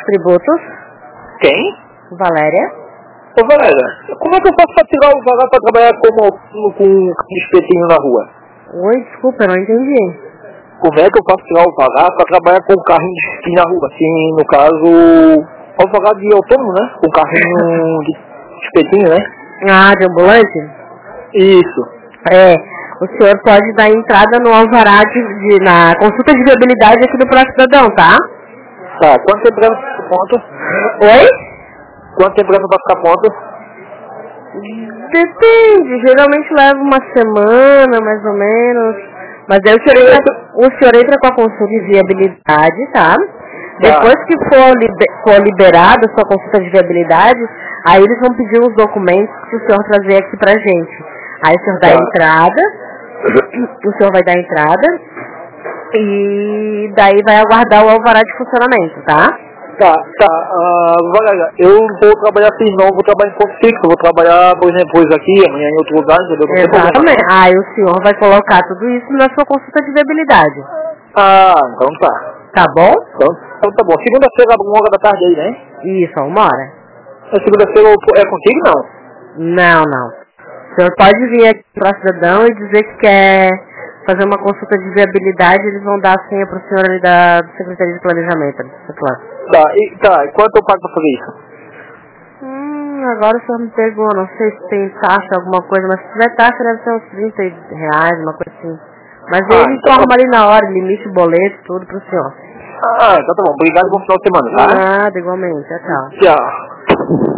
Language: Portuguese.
tributos. Quem? Valéria. Ô Valéria, como é que eu faço pra tirar o vagar pra trabalhar com espetinho na rua? Oi, desculpa, eu não entendi. Como é que eu faço tirar o vagar pra trabalhar com carrinho de espetinho na rua? Assim, no caso, o vagar de autônomo, né? Com carrinho de espetinho, né? Ah, de ambulante? Isso. O senhor pode dar entrada no alvará na consulta de viabilidade aqui do Próximo Cidadão, tá? Tá, quanto tempo leva pra ficar pronto? Oi? Quanto tempo leva pra ficar pronto? Depende, geralmente leva uma semana, mais ou menos. Mas aí o senhor entra com a consulta de viabilidade, tá? Depois que for liberada a sua consulta de viabilidade, aí eles vão pedir os documentos que o senhor trazer aqui pra gente. Aí o senhor dá entrada, o senhor vai dar entrada e daí vai aguardar o alvará de funcionamento, tá? Valéria, eu vou trabalhar assim, não vou trabalhar em ponto fixo, vou trabalhar, por exemplo, hoje aqui, amanhã em outro lugar, entendeu? Exatamente. Aí o senhor vai colocar tudo isso na sua consulta de viabilidade. Então tá. Tá bom? Então tá bom. Segunda-feira, 1h da tarde aí, né? Isso, 1h. Segunda-feira é contigo, não? Não. O senhor pode vir aqui para o cidadão e dizer que quer fazer uma consulta de viabilidade, eles vão dar a senha para o senhor ali da Secretaria de Planejamento. E quanto eu pago pra fazer isso? Agora o senhor me pegou, não sei se tem taxa, alguma coisa, mas se tiver taxa deve ser uns R$30, uma coisa assim. Mas ele informa ali na hora, limite, boleto, tudo pro senhor. Então tá bom. Obrigado, bom final de semana, tá? Nada, igualmente. Tchau. Tchau.